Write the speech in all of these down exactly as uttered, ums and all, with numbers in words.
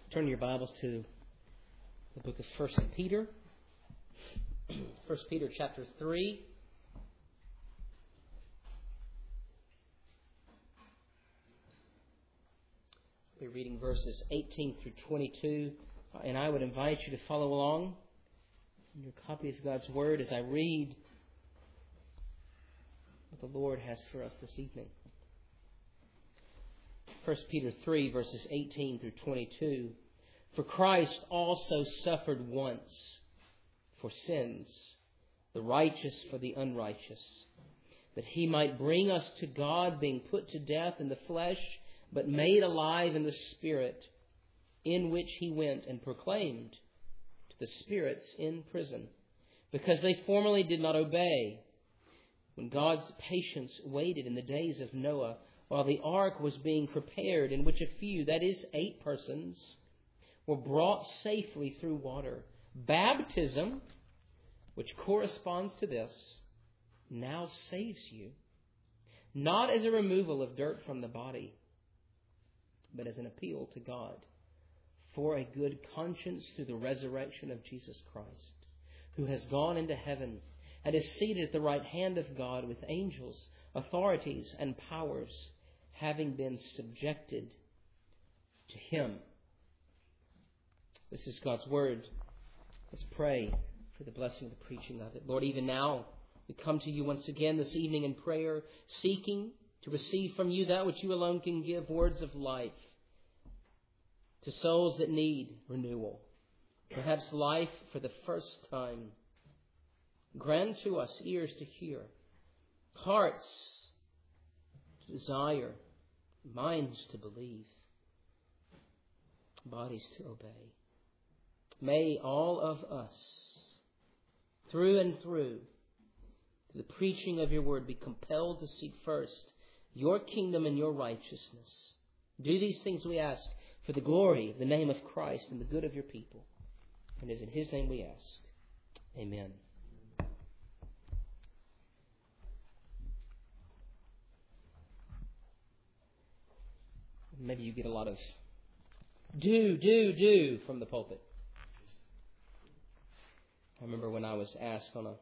Turn your Bibles to the book of First Peter. First Peter chapter three. We're reading verses eighteen through twenty-two. And I would invite you to follow along in your copy of God's Word as I read what the Lord has for us this evening. First Peter three, verses eighteen through twenty-two. For Christ also suffered once for sins, the righteous for the unrighteous, that He might bring us to God, being put to death in the flesh, but made alive in the Spirit, in which He went and proclaimed to the spirits in prison, because they formerly did not obey, when God's patience waited in the days of Noah, while the ark was being prepared, in which a few, that is, eight persons, were brought safely through water. Baptism, which corresponds to this, now saves you, not as a removal of dirt from the body, but as an appeal to God for a good conscience through the resurrection of Jesus Christ, who has gone into heaven and is seated at the right hand of God with angels, authorities, and powers, having been subjected to Him. This is God's Word. Let's pray for the blessing of the preaching of it. Lord, even now we come to You once again this evening in prayer, seeking to receive from You that which You alone can give, words of life to souls that need renewal, perhaps life for the first time. Grant to us ears to hear, hearts to desire, minds to believe, bodies to obey. May all of us, through and through, to the preaching of Your Word, be compelled to seek first Your kingdom and Your righteousness. Do these things, we ask, for the glory of the name of Christ and the good of Your people. And it is in His name we ask. Amen. Maybe you get a lot of do, do, do from the pulpit. I remember when I was asked on a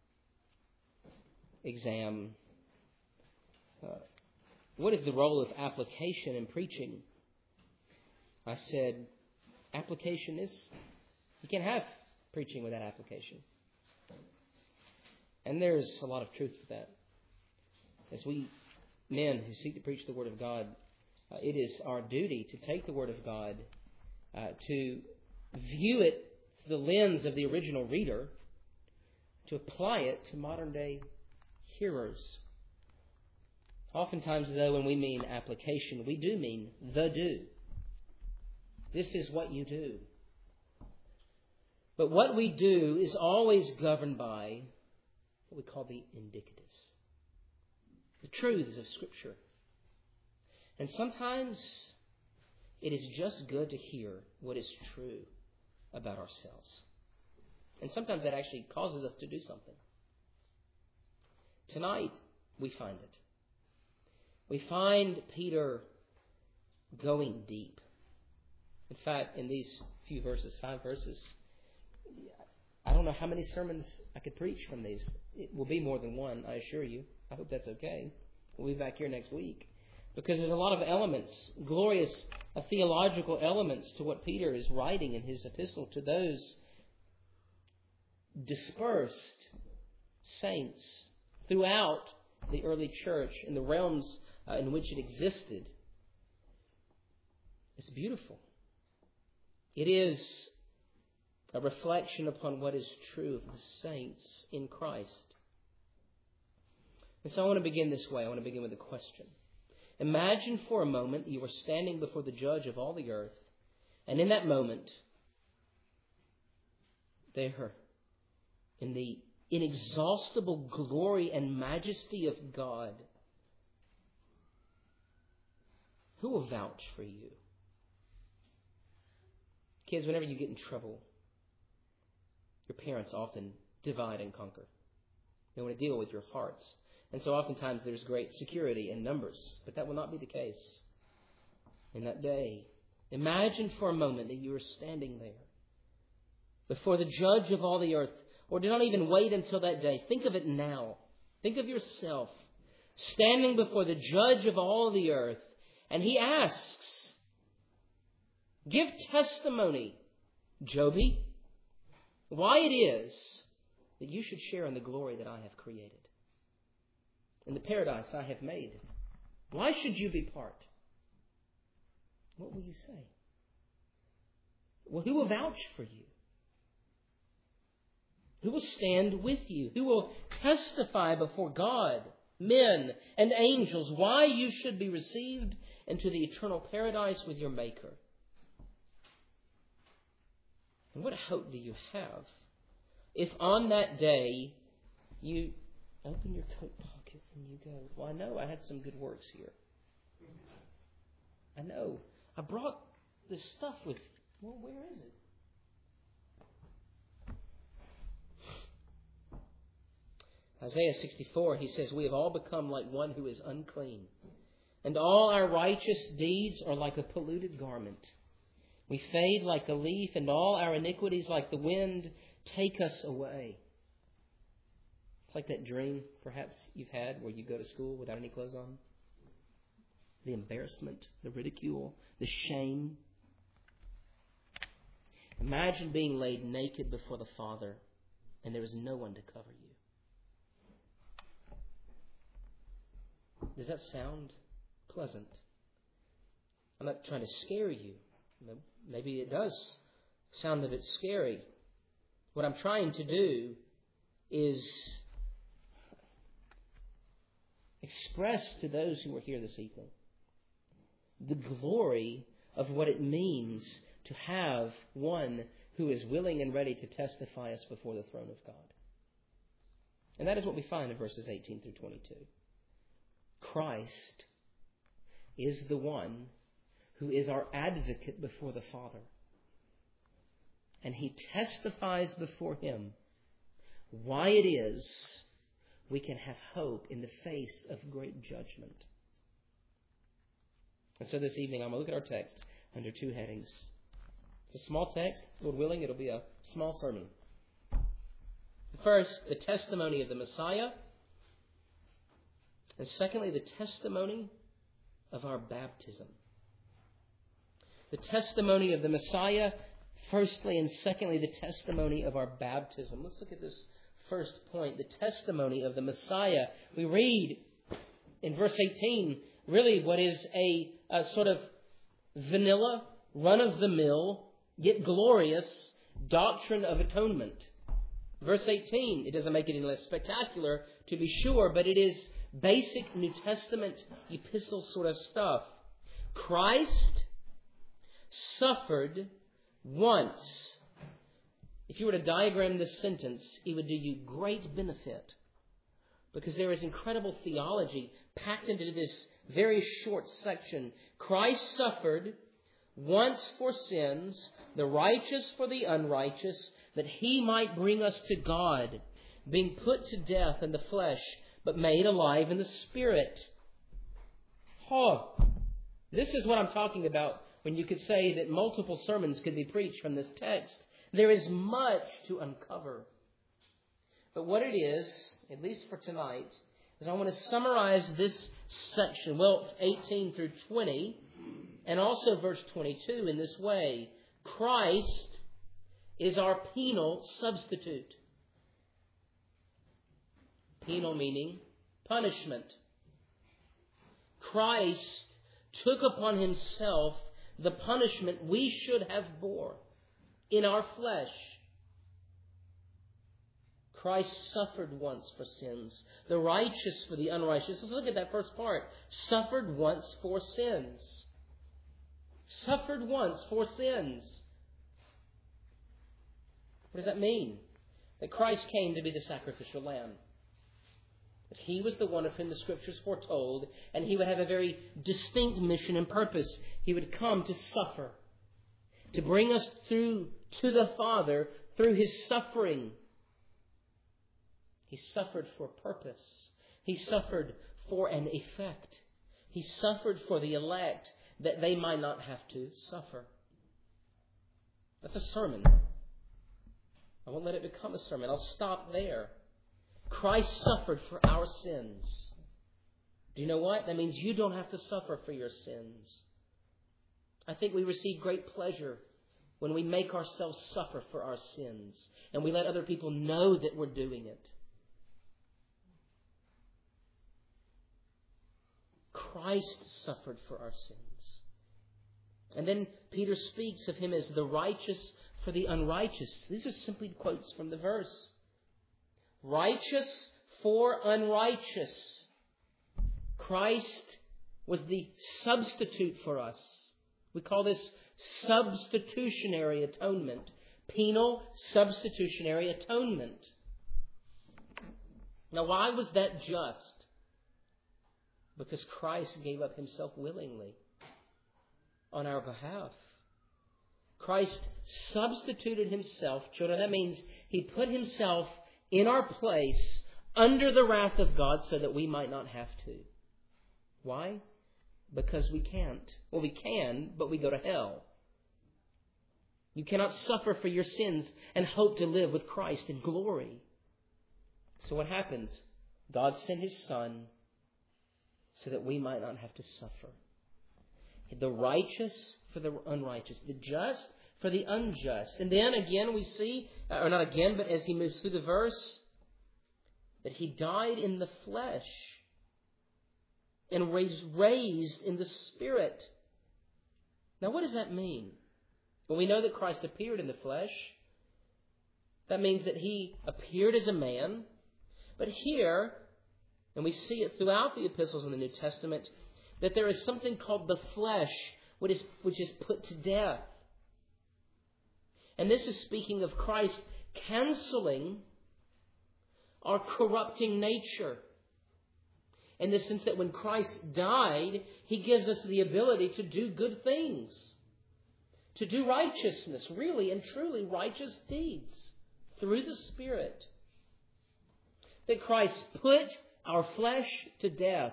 exam, uh, what is the role of application in preaching? I said, application is, you can't have preaching without application. And there's a lot of truth to that. As we men who seek to preach the Word of God, uh, it is our duty to take the Word of God, uh, to view it through the lens of the original reader, to apply it to modern day hearers. Oftentimes, though, when we mean application, we do mean the do. This is what you do. But what we do is always governed by what we call the indicatives, the truths of Scripture. And sometimes it is just good to hear what is true about ourselves. And sometimes that actually causes us to do something. Tonight, we find it. We find Peter going deep. In fact, in these few verses, five verses, I don't know how many sermons I could preach from these. It will be more than one, I assure you. I hope that's okay. We'll be back here next week. Because there's a lot of elements, glorious uh, theological elements to what Peter is writing in his epistle to those dispersed saints throughout the early church in the realms uh, in which it existed. It's beautiful. It is a reflection upon what is true of the saints in Christ. And so I want to begin this way. I want to begin with a question. Imagine for a moment you are standing before the judge of all the earth, and in that moment, there, in the inexhaustible glory and majesty of God, who will vouch for you? Kids, whenever you get in trouble, your parents often divide and conquer. They want to deal with your hearts. And so oftentimes there's great security in numbers. But that will not be the case in that day Imagine for a moment that you are standing there before the judge of all the earth. Or do not even wait until that day. Think of it now. Think of yourself standing before the judge of all the earth. And he asks, give testimony, Joby, why it is that you should share in the glory that I have created, in the paradise I have made. Why should you be part? What will you say? Well, who will vouch for you? Who will stand with you? Who will testify before God, men, and angels why you should be received into the eternal paradise with your Maker? And what hope do you have if on that day you open your coat pocket and you go, well, I know I had some good works here. I know. I brought this stuff with me. Well, where is it? Isaiah sixty-four, he says, we have all become like one who is unclean, and all our righteous deeds are like a polluted garment. We fade like a leaf, and all our iniquities like the wind take us away. It's like that dream, perhaps, you've had where you go to school without any clothes on. The embarrassment, the ridicule, the shame. Imagine being laid naked before the Father, and there is no one to cover you. Does that sound pleasant? I'm not trying to scare you. Maybe it does sound a bit scary. What I'm trying to do is express to those who are here this evening the glory of what it means to have one who is willing and ready to testify us before the throne of God. And that is what we find in verses eighteen through twenty-two. Christ is the one who is our advocate before the Father. And he testifies before him why it is we can have hope in the face of great judgment. And so this evening I'm going to look at our text under two headings. It's a small text. Lord willing, it'll be a small sermon. First, the testimony of the Messiah. And secondly, the testimony of our baptism. The testimony of the Messiah, firstly, and secondly, the testimony of our baptism. Let's look at this first point, the testimony of the Messiah. We read in verse eighteen, really what is a, a sort of vanilla, run-of-the-mill, yet glorious doctrine of atonement. Verse eighteen, it doesn't make it any less spectacular, to be sure, but it is basic New Testament epistle sort of stuff. Christ suffered once. If you were to diagram this sentence, it would do you great benefit, because there is incredible theology packed into this very short section. Christ suffered once for sins, the righteous for the unrighteous, that he might bring us to God, being put to death in the flesh, but made alive in the Spirit. Oh, this is what I'm talking about when you could say that multiple sermons could be preached from this text. There is much to uncover. But what it is, at least for tonight, is I want to summarize this section, well, eighteen through twenty, and also verse twenty-two in this way. Christ is our penal substitute. Penal meaning punishment. Christ took upon himself the punishment we should have bore in our flesh. Christ suffered once for sins, the righteous for the unrighteous. Let's look at that first part. Suffered once for sins. Suffered once for sins. What does that mean? That Christ came to be the sacrificial lamb. That he was the one of whom the Scriptures foretold, and he would have a very distinct mission and purpose. He would come to suffer, to bring us through to the Father through his suffering. He suffered for purpose. He suffered for an effect. He suffered for the elect, that they might not have to suffer. That's a sermon. I won't let it become a sermon. I'll stop there. Christ suffered for our sins. Do you know what? That means you don't have to suffer for your sins. I think we receive great pleasure when we make ourselves suffer for our sins and we let other people know that we're doing it. Christ suffered for our sins. And then Peter speaks of him as the righteous for the unrighteous. These are simply quotes from the verse. Righteous for unrighteous. Christ was the substitute for us. We call this substitutionary atonement. Penal substitutionary atonement. Now, why was that just? Because Christ gave up himself willingly on our behalf. Christ substituted himself. Children, that means he put himself in our place under the wrath of God so that we might not have to. Why? Because we can't. Well, we can, but we go to hell. You cannot suffer for your sins and hope to live with Christ in glory. So what happens? God sent his Son so that we might not have to suffer. The righteous for the unrighteous. The just for the unjust. And then again we see, or not again, but as he moves through the verse, that he died in the flesh and was raised in the Spirit. Now what does that mean? Well, we know that Christ appeared in the flesh. That means that he appeared as a man. But here, and we see it throughout the epistles in the New Testament, that there is something called the flesh, which is, which is put to death. And this is speaking of Christ canceling our corrupting nature. In the sense that when Christ died, he gives us the ability to do good things. To do righteousness, really and truly righteous deeds through the Spirit. That Christ put our flesh to death.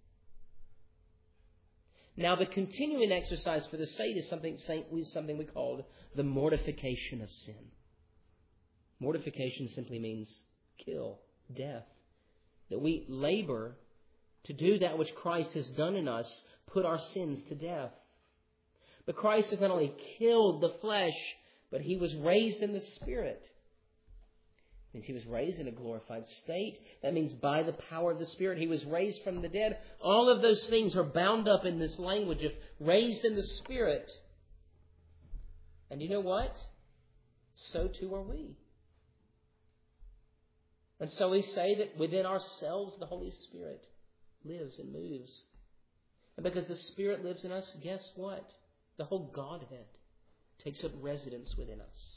Now, the continuing exercise for the saint is something, something we call the mortification of sin. Mortification simply means kill, death. That we labor to do that which Christ has done in us, put our sins to death. But Christ has not only killed the flesh, but he was raised in the Spirit. It means he was raised in a glorified state. That means by the power of the Spirit, he was raised from the dead. All of those things are bound up in this language of raised in the Spirit. And you know what? So too are we. And so we say that within ourselves the Holy Spirit lives and moves. And because the Spirit lives in us, guess what? The whole Godhead takes up residence within us.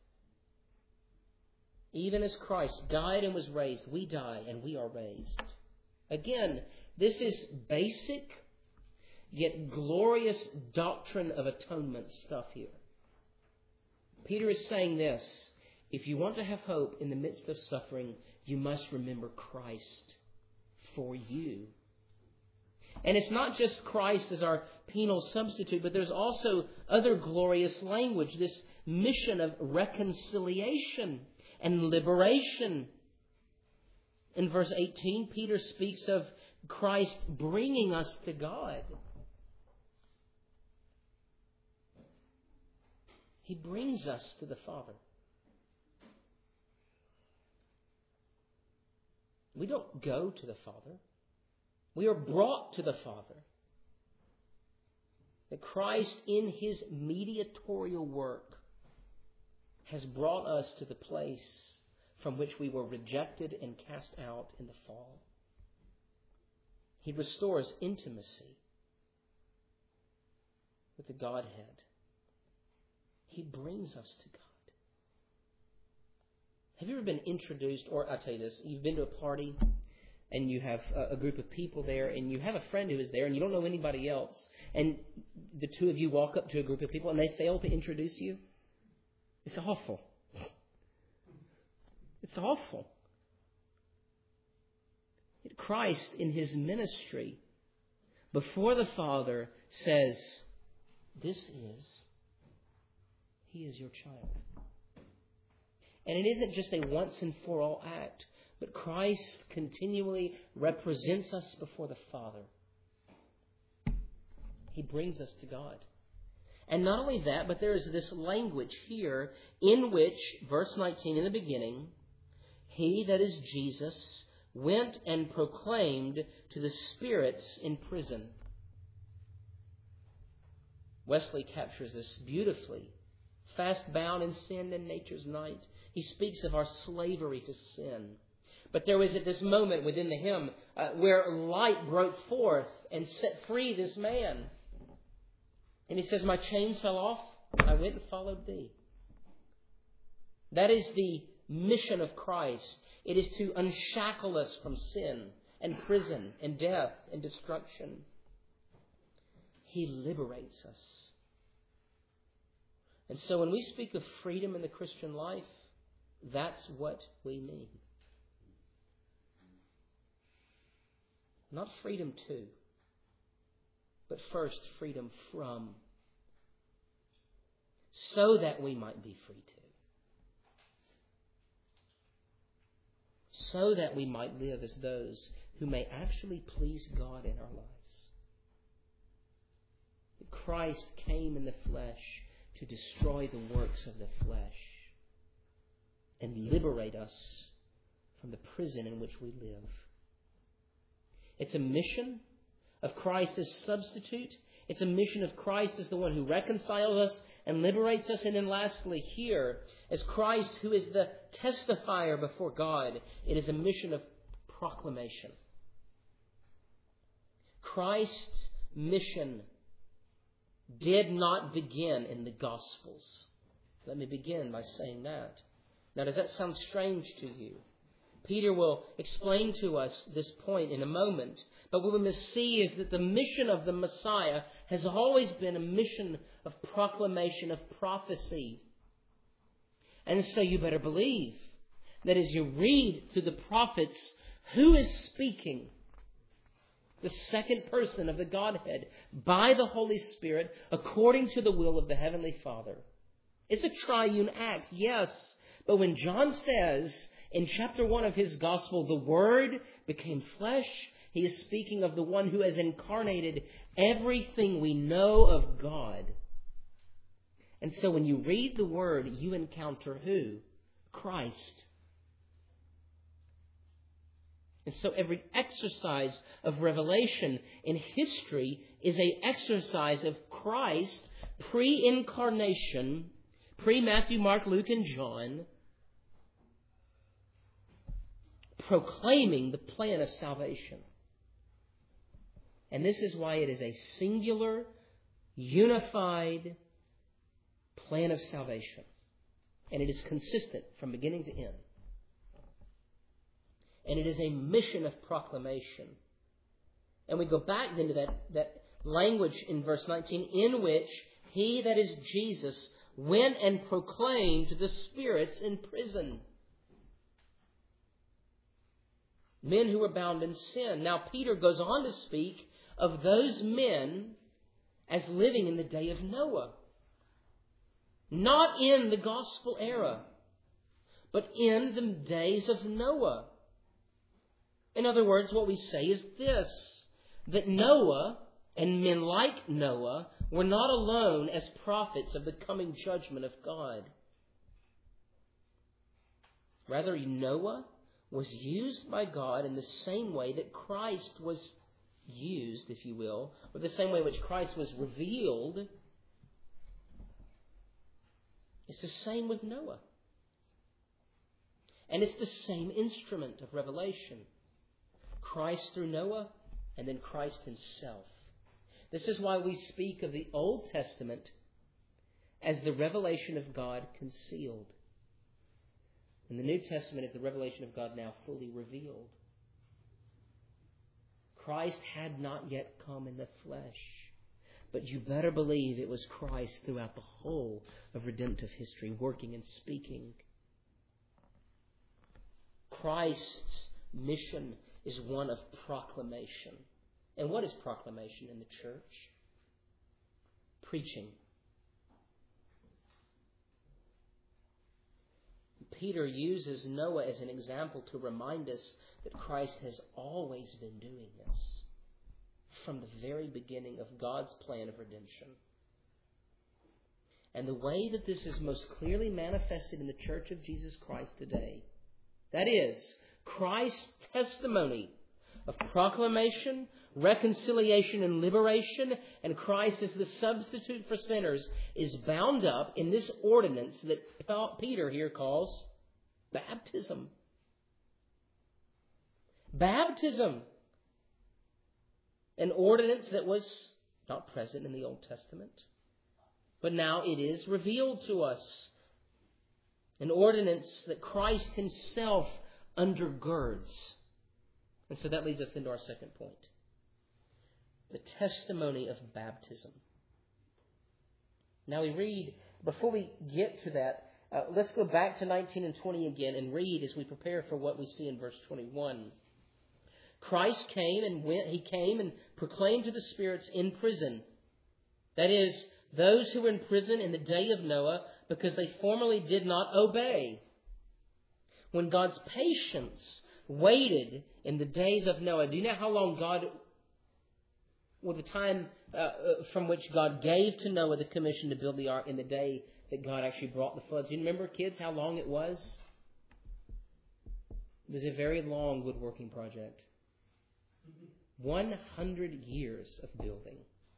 Even as Christ died and was raised, we die and we are raised. Again, this is basic yet glorious doctrine of atonement stuff here. Peter is saying this: if you want to have hope in the midst of suffering, you must remember Christ for you. And it's not just Christ as our penal substitute, but there's also other glorious language, this mission of reconciliation and liberation. In verse eighteen, Peter speaks of Christ bringing us to God. He brings us to the Father. We don't go to the Father. We are brought to the Father. That Christ in his mediatorial work has brought us to the place from which we were rejected and cast out in the fall. He restores intimacy with the Godhead. He brings us to God. Have you ever been introduced, or I'll tell you this, you've been to a party and you have a group of people there and you have a friend who is there and you don't know anybody else, and the two of you walk up to a group of people and they fail to introduce you? It's awful. It's awful. Christ in his ministry before the Father says, this is, He is your child. And it isn't just a once and for all act, but Christ continually represents us before the Father. He brings us to God. And not only that, but there is this language here in which, verse nineteen in the beginning, He, that is Jesus, went and proclaimed to the spirits in prison. Wesley captures this beautifully. Fast bound in sin and nature's night, he speaks of our slavery to sin. But there was at this moment within the hymn uh, where light broke forth and set free this man. And he says, my chains fell off, I went and followed thee. That is the mission of Christ. It is to unshackle us from sin and prison and death and destruction. He liberates us. And so when we speak of freedom in the Christian life, that's what we mean. Not freedom to, but first freedom from, so that we might be free to. So that we might live as those who may actually please God in our lives. Christ came in the flesh to destroy the works of the flesh and liberate us from the prison in which we live. It's a mission of Christ as substitute. It's a mission of Christ as the one who reconciles us and liberates us. And then lastly, here, as Christ who is the testifier before God, it is a mission of proclamation. Christ's mission did not begin in the Gospels. Let me begin by saying that. Now, does that sound strange to you? Peter will explain to us this point in a moment. But what we must see is that the mission of the Messiah has always been a mission of proclamation, of prophecy. And so you better believe that as you read through the prophets, who is speaking? The second person of the Godhead, by the Holy Spirit, according to the will of the Heavenly Father. It's a triune act, yes. But when John says in chapter one of his Gospel, the Word became flesh, he is speaking of the one who has incarnated everything we know of God. And so when you read the Word, you encounter who? Christ. And so every exercise of revelation in history is an exercise of Christ pre-incarnation, pre-Matthew, Mark, Luke, and John, proclaiming the plan of salvation. And this is why it is a singular, unified plan of salvation. And it is consistent from beginning to end. And it is a mission of proclamation. And we go back then to that, that language in verse nineteen, in which He, that is Jesus, went and proclaimed to the spirits in prison. Men who were bound in sin. Now Peter goes on to speak of those men as living in the day of Noah. Not in the gospel era, but in the days of Noah. In other words, what we say is this, that Noah and men like Noah were not alone as prophets of the coming judgment of God. Rather, Noah was used by God in the same way that Christ was used, if you will, or the same way in which Christ was revealed. It's the same with Noah. And it's the same instrument of revelation. Christ through Noah, and then Christ Himself. This is why we speak of the Old Testament as the revelation of God concealed. And the New Testament is the revelation of God now fully revealed. Christ had not yet come in the flesh. But you better believe it was Christ throughout the whole of redemptive history, working and speaking. Christ's mission is one of proclamation. And what is proclamation in the church? preaching. Peter uses Noah as an example to remind us that Christ has always been doing this from the very beginning of God's plan of redemption. And the way that this is most clearly manifested in the Church of Jesus Christ today, that is, Christ's testimony of proclamation, reconciliation, and liberation, and Christ as the substitute for sinners, is bound up in this ordinance that Peter here calls baptism. Baptism. An ordinance that was not present in the Old Testament, but now it is revealed to us. An ordinance that Christ Himself undergirds. And so that leads us into our second point. The testimony of baptism. Now we read, before we get to that, uh, let's go back to nineteen and twenty again and read as we prepare for what we see in verse twenty-one. Christ came and went, He came and proclaimed to the spirits in prison. That is, those who were in prison in the day of Noah, because they formerly did not obey. When God's patience waited in the days of Noah. Do you know how long God, well, the time uh, from which God gave to Noah the commission to build the ark in the day that God actually brought the floods? Do you remember, kids, how long it was? It was a very long woodworking project. one hundred years of building.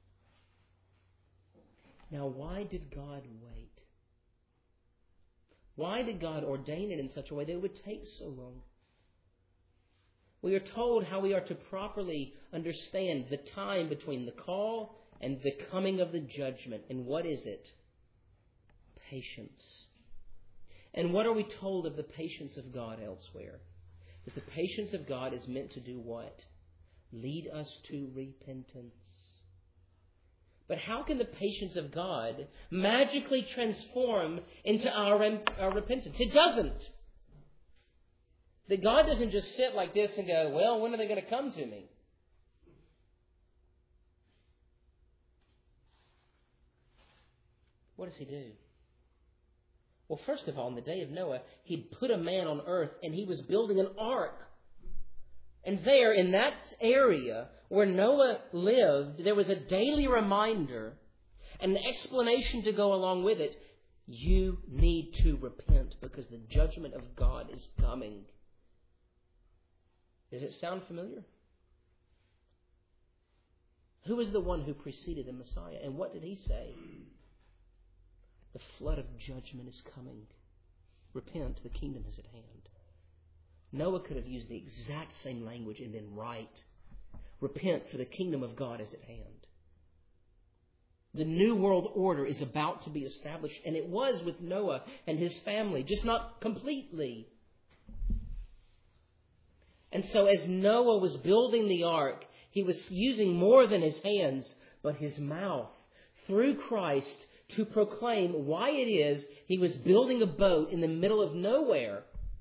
Now, why did God wait? Why did God ordain it in such a way that it would take so long? We are told how we are to properly understand the time between the call and the coming of the judgment. And what is it? Patience. And what are we told of the patience of God elsewhere? That the patience of God is meant to do what? Lead us to repentance. But how can the patience of God magically transform into our, our repentance? It doesn't. That God doesn't just sit like this and go, well, when are they going to come to me? What does He do? Well, first of all, in the day of Noah, He put a man on earth and He was building an ark. And there, in that area where Noah lived, there was a daily reminder and an explanation to go along with it. You need to repent because the judgment of God is coming. Does it sound familiar? Who is the one who preceded the Messiah? And what did He say? The flood of judgment is coming. Repent, the kingdom is at hand. Noah could have used the exact same language and been right. Repent, for the kingdom of God is at hand. The new world order is about to be established, and it was with Noah and his family, just not completely. And so as Noah was building the ark, he was using more than his hands, but his mouth, through Christ, to proclaim why it is he was building a boat in the middle of nowhere.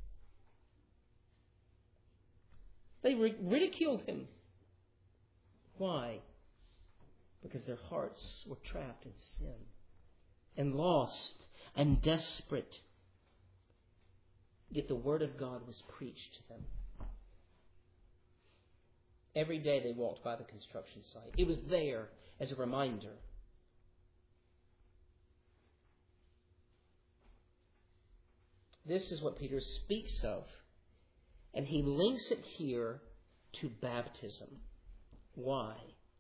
They ridiculed him. Why? Because their hearts were trapped in sin and lost and desperate. Yet the Word of God was preached to them. Every day they walked by the construction site. It was there as a reminder. This is what Peter speaks of. And he links it here to baptism. Why?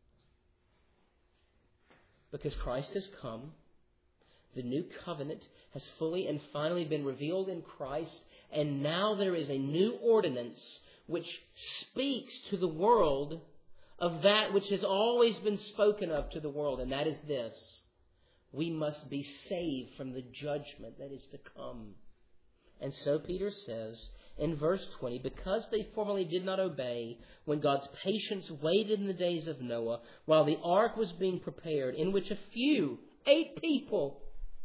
Because Christ has come. The new covenant has fully and finally been revealed in Christ. And now there is a new ordinance which speaks to the world of that which has always been spoken of to the world. And that is this. We must be saved from the judgment that is to come. And so Peter says in verse twenty, because they formerly did not obey, when God's patience waited in the days of Noah, while the ark was being prepared, in which a few, eight people,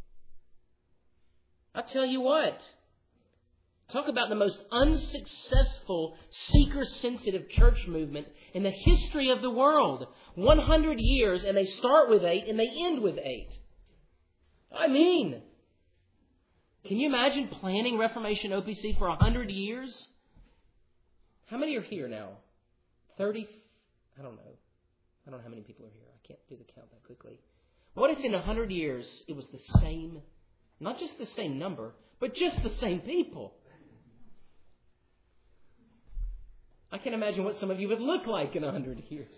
I tell you what, talk about the most unsuccessful, seeker-sensitive church movement in the history of the world. one hundred years, and they start with eight and they end with eight. I mean, can you imagine planning Reformation O P C for one hundred years? How many are here now? thirty? I don't know. I don't know how many people are here. I can't do the count that quickly. What if in one hundred years it was the same, not just the same number, but just the same people? I can imagine what some of you would look like in one hundred years.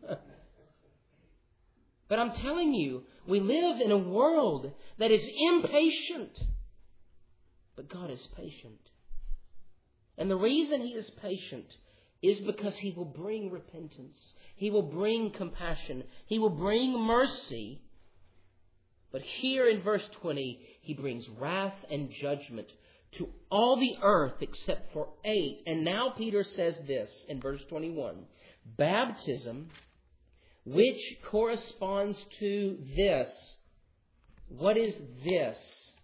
But I'm telling you, we live in a world that is impatient. But God is patient. And the reason He is patient is because He will bring repentance. He will bring compassion. He will bring mercy. But here in verse twenty, He brings wrath and judgment to all the earth except for eight. And now Peter says this in verse twenty-one. Baptism, which corresponds to this. What is this?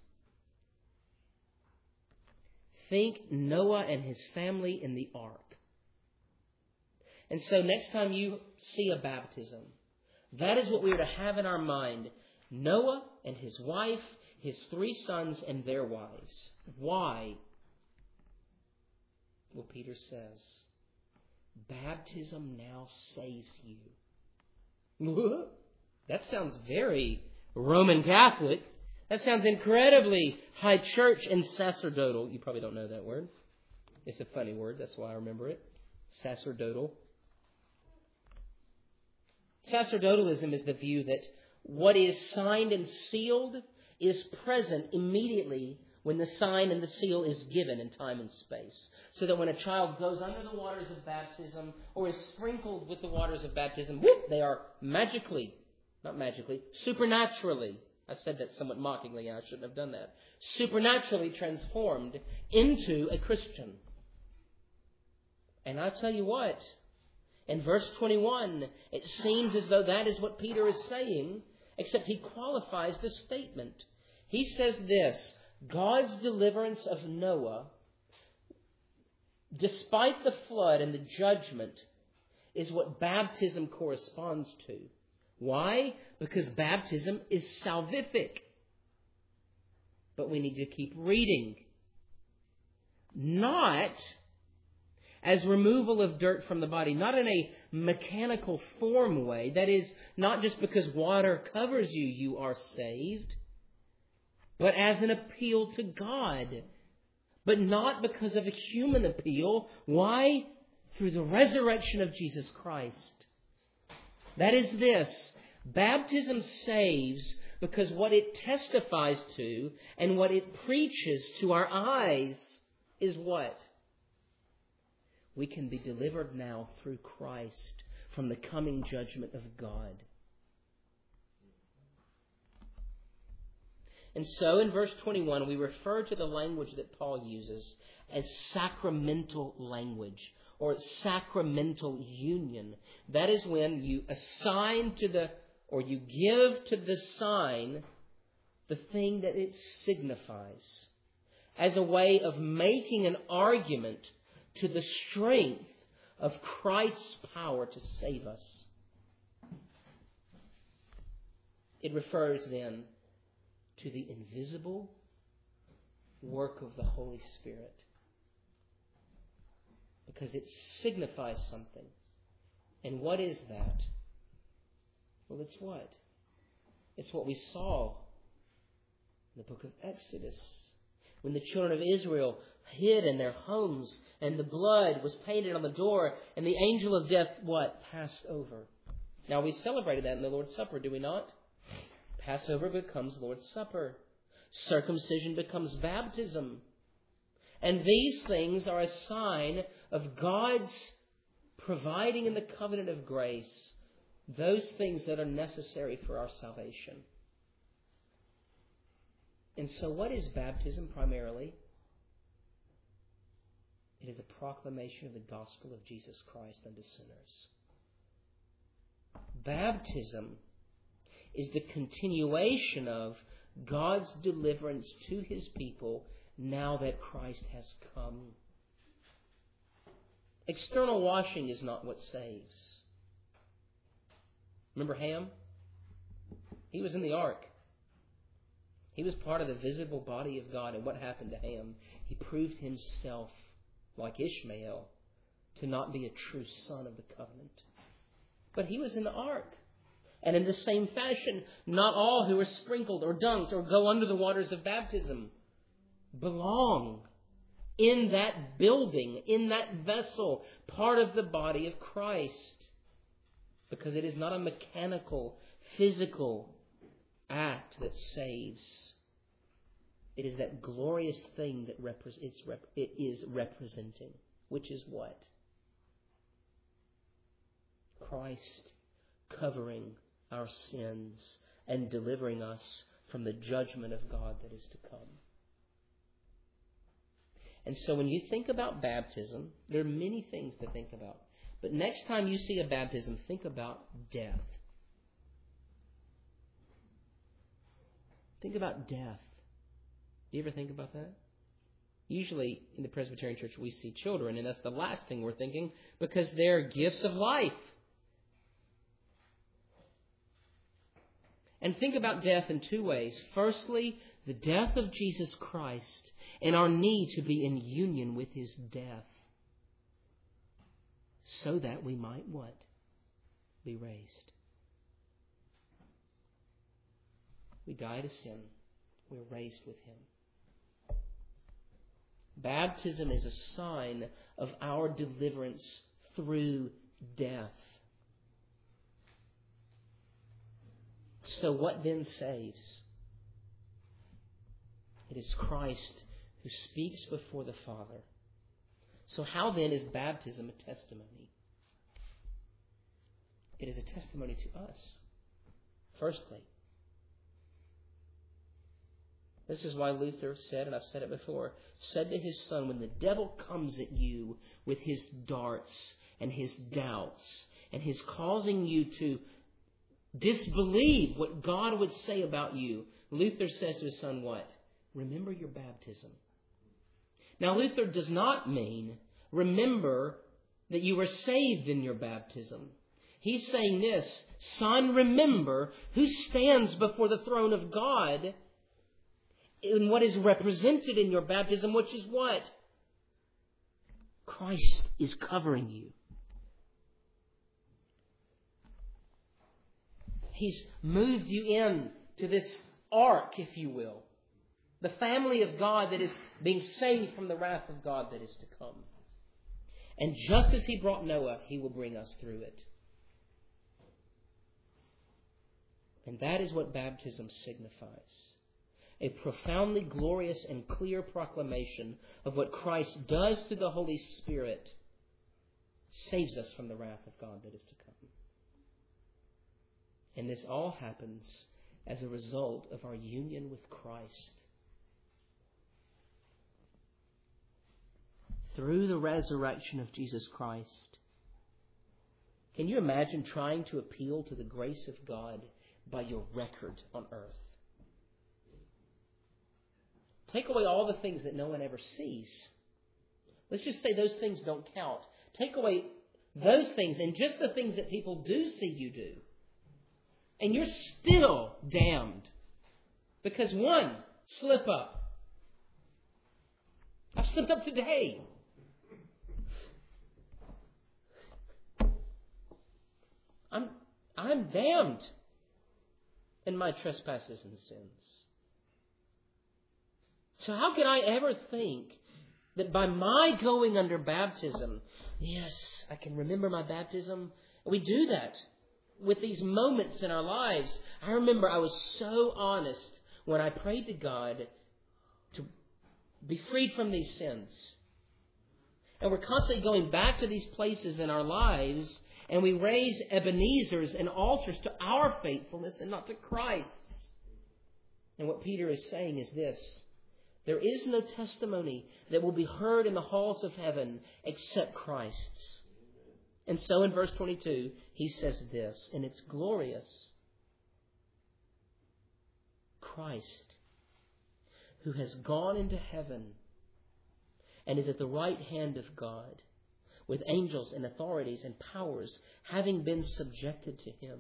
Think Noah and his family in the ark. And so next time you see a baptism, that is what we are to have in our mind. Noah and his wife, his three sons and their wives. Why? Well, Peter says, baptism now saves you. That sounds very Roman Catholic. That sounds incredibly high church and sacerdotal. You probably don't know that word. It's a funny word. That's why I remember it. Sacerdotal. Sacerdotalism is the view that what is signed and sealed is present immediately when the sign and the seal is given in time and space. So that when a child goes under the waters of baptism or is sprinkled with the waters of baptism, whoop, they are magically, not magically, supernaturally, I said that somewhat mockingly, and I shouldn't have done that, supernaturally transformed into a Christian. And I tell you what, in verse twenty-one, it seems as though that is what Peter is saying, except he qualifies the statement. He says this, God's deliverance of Noah, despite the flood and the judgment, is what baptism corresponds to. Why? Because baptism is salvific. But we need to keep reading. Not as removal of dirt from the body, not in a mechanical form way. That is, not just because water covers you, you are saved, but as an appeal to God. But not because of a human appeal. Why? Through the resurrection of Jesus Christ. That is this. Baptism saves because what it testifies to and what it preaches to our eyes is what? We can be delivered now through Christ from the coming judgment of God. And so in verse twenty-one, we refer to the language that Paul uses as sacramental language or sacramental union. That is when you assign to the, or you give to the sign the thing that it signifies as a way of making an argument to the strength of Christ's power to save us. It refers then to the invisible work of the Holy Spirit. Because it signifies something. And what is that? Well, it's what? It's what we saw in the book of Exodus. When the children of Israel hid in their homes and the blood was painted on the door and the angel of death, what? Passed over. Now we celebrated that in the Lord's Supper, do we not? Passover becomes Lord's Supper. Circumcision becomes baptism. And these things are a sign of God's providing in the covenant of grace those things that are necessary for our salvation. And so what is baptism primarily? It is a proclamation of the gospel of Jesus Christ unto sinners. Baptism is the continuation of God's deliverance to His people now that Christ has come. External washing is not what saves. Remember Ham? He was in the ark. He was part of the visible body of God. And what happened to Ham? He proved himself, like Ishmael, to not be a true son of the covenant. But he was in the ark. And in the same fashion, not all who are sprinkled or dunked or go under the waters of baptism belong in that building, in that vessel, part of the body of Christ. Because it is not a mechanical, physical act that saves. It is that glorious thing that repre- it's rep- it is representing. Which is what? Christ covering our sins and delivering us from the judgment of God that is to come. And so when you think about baptism, there are many things to think about. But next time you see a baptism, think about death. Think about death. Do you ever think about that? Usually in the Presbyterian Church we see children, and that's the last thing we're thinking because they're gifts of life. And think about death in two ways. Firstly, the death of Jesus Christ and our need to be in union with His death so that we might what? Be raised. We die to sin. We're raised with Him. Baptism is a sign of our deliverance through death. So what then saves? It is Christ who speaks before the Father. So how then is baptism a testimony? It is a testimony to us. Firstly, this is why Luther said, and I've said it before, said to his son, when the devil comes at you with his darts and his doubts and his causing you to disbelieve what God would say about you, Luther says to his son what? Remember your baptism. Now Luther does not mean remember that you were saved in your baptism. He's saying this, son, remember who stands before the throne of God in what is represented in your baptism, which is what? Christ is covering you. He's moved you in to this ark, if you will. The family of God that is being saved from the wrath of God that is to come. And just as He brought Noah, He will bring us through it. And that is what baptism signifies. A profoundly glorious and clear proclamation of what Christ does through the Holy Spirit saves us from the wrath of God that is to come. And this all happens as a result of our union with Christ. Through the resurrection of Jesus Christ. Can you imagine trying to appeal to the grace of God by your record on earth? Take away all the things that no one ever sees. Let's just say those things don't count. Take away those things and just the things that people do see you do. And you're still damned. Because one, slip up. I've slipped up today. I'm, I'm damned in my trespasses and sins. So how can I ever think that by my going under baptism, yes, I can remember my baptism. We do that with these moments in our lives. I remember I was so honest when I prayed to God to be freed from these sins. And we're constantly going back to these places in our lives, and we raise Ebenezers and altars to our faithfulness and not to Christ's. And what Peter is saying is this: there is no testimony that will be heard in the halls of heaven except Christ's. And so in verse twenty-two, he says this, and it's glorious. Christ, who has gone into heaven and is at the right hand of God, with angels and authorities and powers, having been subjected to him.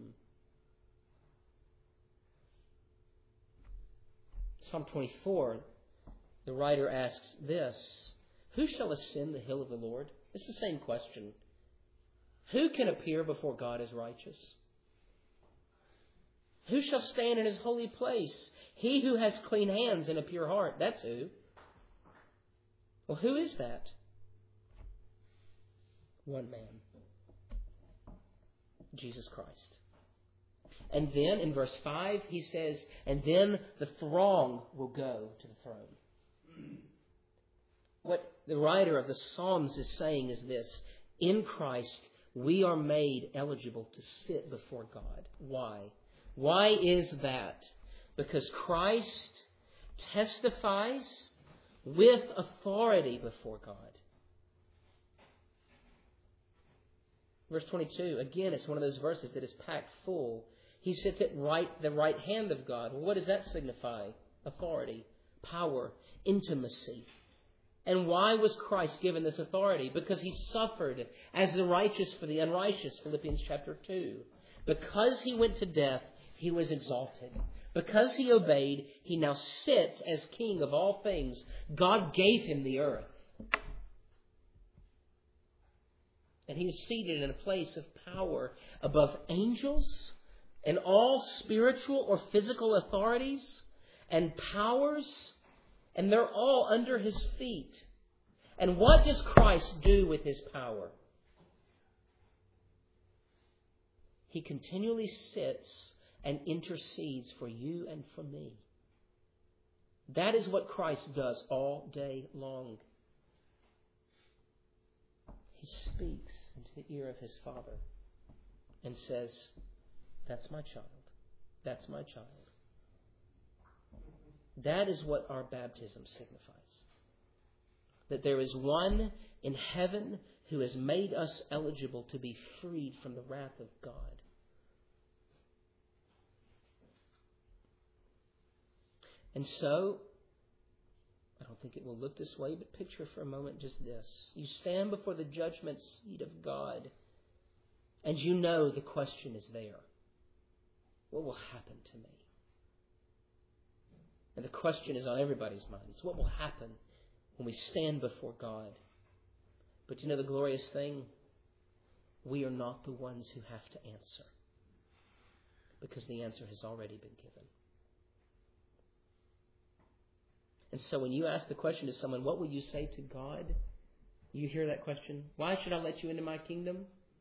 Psalm twenty-four, the writer asks this, who shall ascend the hill of the Lord? It's the same question. Who can appear before God as righteous? Who shall stand in his holy place? He who has clean hands and a pure heart. That's who. Well, who is that? One man. Jesus Christ. And then in verse five, he says, and then the throng will go to the throne. What the writer of the Psalms is saying is this. In Christ, we are made eligible to sit before God. Why? Why is that? Because Christ testifies with authority before God. Verse twenty-two, again, it's one of those verses that is packed full. He sits at right, the right hand of God. Well, what does that signify? Authority, power, intimacy. And why was Christ given this authority? Because he suffered as the righteous for the unrighteous, Philippians chapter two. Because he went to death, he was exalted. Because he obeyed, he now sits as king of all things. God gave him the earth. And he is seated in a place of power above angels and all spiritual or physical authorities and powers. And they're all under his feet. And what does Christ do with his power? He continually sits and intercedes for you and for me. That is what Christ does all day long. He speaks into the ear of his Father and says, that's my child. That's my child. That is what our baptism signifies. That there is one in heaven who has made us eligible to be freed from the wrath of God. And so, I don't think it will look this way, but picture for a moment just this. You stand before the judgment seat of God, and you know the question is there. What will happen to me? And the question is on everybody's minds. What will happen when we stand before God? But you know the glorious thing? We are not the ones who have to answer, because the answer has already been given. And so when you ask the question to someone, what will you say to God? You hear that question, why should I let you into my kingdom?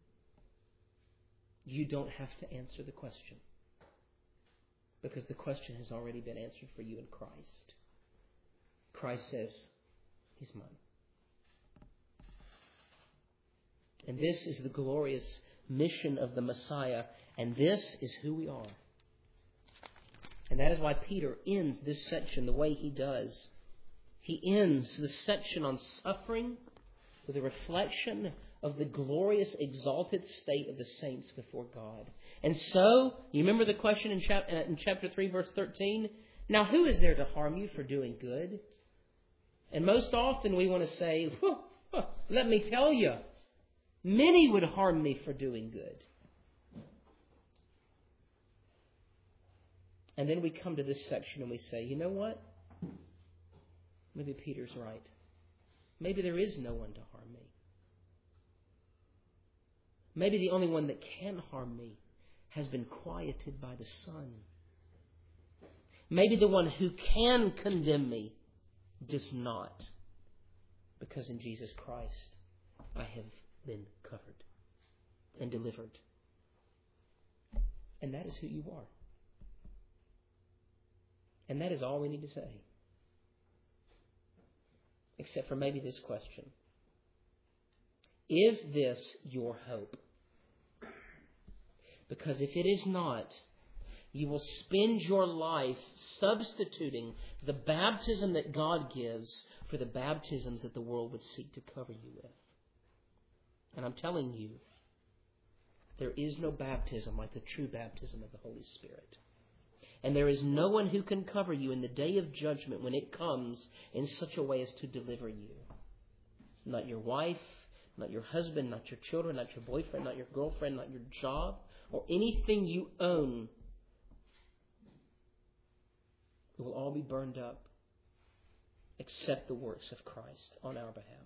You don't have to answer the question, because the question has already been answered for you in Christ. Christ says, he's mine. And this is the glorious mission of the Messiah, and this is who we are. And that is why Peter ends this section the way he does. He ends the section on suffering with a reflection of the glorious, exalted state of the saints before God. And so, you remember the question in, chap- in chapter three, verse thirteen? Now, who is there to harm you for doing good? And most often we want to say, huh, huh, let me tell you, many would harm me for doing good. And then we come to this section and we say, you know what? Maybe Peter's right. Maybe there is no one to harm me. Maybe the only one that can harm me has been quieted by the Son. Maybe the one who can condemn me does not. Because in Jesus Christ, I have been covered and delivered. And that is who you are. And that is all we need to say. Except for maybe this question. Is this your hope? Because if it is not, you will spend your life substituting the baptism that God gives for the baptisms that the world would seek to cover you with. And I'm telling you, there is no baptism like the true baptism of the Holy Spirit. And there is no one who can cover you in the day of judgment when it comes in such a way as to deliver you. Not your wife, not your husband, not your children, not your boyfriend, not your girlfriend, not your job, or anything you own. It will all be burned up except the works of Christ on our behalf.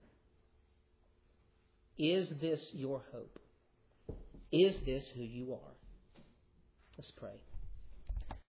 Is this your hope? Is this who you are? Let's pray.